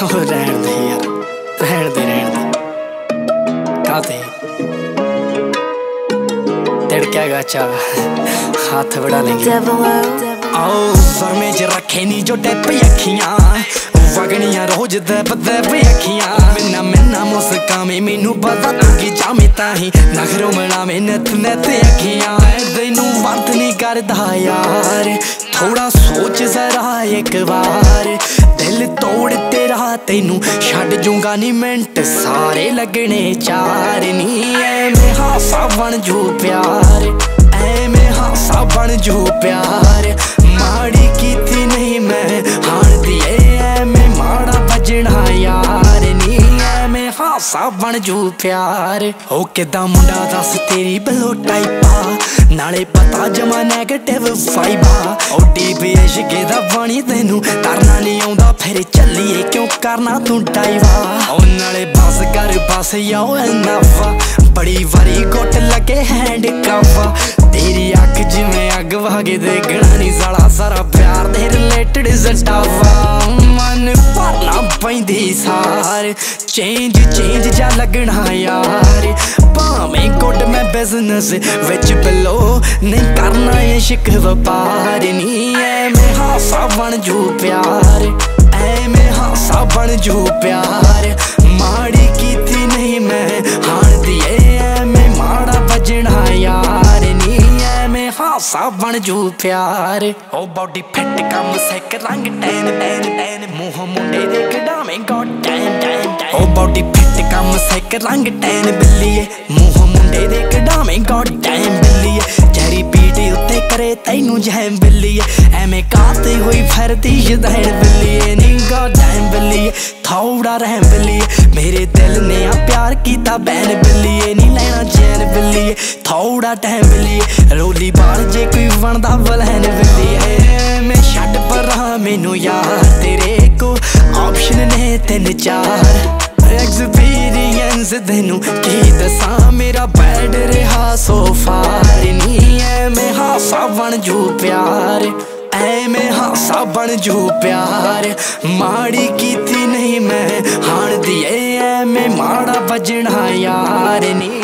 रहन दे यार, रहन दे काते तिड़क्या गाचा हाथ बढ़ा लेंगे। आओ सर में च रखे नी जो टैप अखियां वगनियां रोज दैप दैप अखियां मिन्ना मिन्ना मुस्कावे मैनू पता तू की जामे ताही नखरों मनावे नत नत अखियां तैनू वरत नहीं करदा यार थोड़ा सोच जरा एक बार दिल तोड़ तेरा तैनू छड्ड जूंगा नी मिंट सारे लगने चार नी ऐवें हासा बन जू प्यार ऐवें हासा बन जू प्यार माड़ी कीती नहीं मैं हाण दी ऐवें माड़ा बजना यार नी ऐवें हासा बन जू प्यार ओ किदां मुंडा दस तेरी बलो टाइपा नाले पता जमा नैगेटिव वाइबा ओ डीप इश्क दा पानी तैनू तरना नहीं आउंदा फिर चलिए क्यों करना तू डाइवा ओ नाले बस कर बस याओ एनफा बड़ी वारी गुट लगे हैंड कफा तेरी अख जिवें अग वागे देखना नहीं साला सारा प्यार दे रिलेटेड सटावा मन भरना पैंदी सार चेंज चेंज जा लगना यार भावें गुड मैं बिजनेस विच बिलो नहीं करना इश्क व्यापार नी ऐवें हासा बन जू प्यार ऐवें हासा बन जू प्यार माड़ी कीती नहीं मैं हाण दी ऐवें माड़ा बजना यार नी ऐवें हासा बन जू प्यार ओ बॉडी फिट कम सिक रंग टैन टैन टैन मूंह मुंडे दे कढावें गॉड टैन टैन टैन ओ बॉडी फिट कम सिक रंग टैन बिल्लीए मूंह मुंडे दे कढावें गॉड टैन बिल्लीए जहरी पीटी उत्ते करे तैनू जैम बिल्लीए ऐवें काते हुई फिरदी शदैन बिल्लीए नी गॉड टैन बिल्लीए थोड़ा रहम बिल्लीए मेरे दिल ने आ प्यार कीता बैन बिल्लीए नी लेना चैन बिल्लीए थोड़ा टाइम बिल्लीए रोली बाल जे कोई बनदा बलैन बिल्लीए मैं छड्ड परां मैनू यार तेरे को ऑप्शन ने तीन चार एक्सपीरियंस तैनू की दसां मेरा बैड रहा सो फार नी ऐवें हासा बन जू प्यार ऐवें हासा बन जू प्यार माड़ी कीती नहीं मैं हाण दी ऐवें माड़ा बजना यार नी।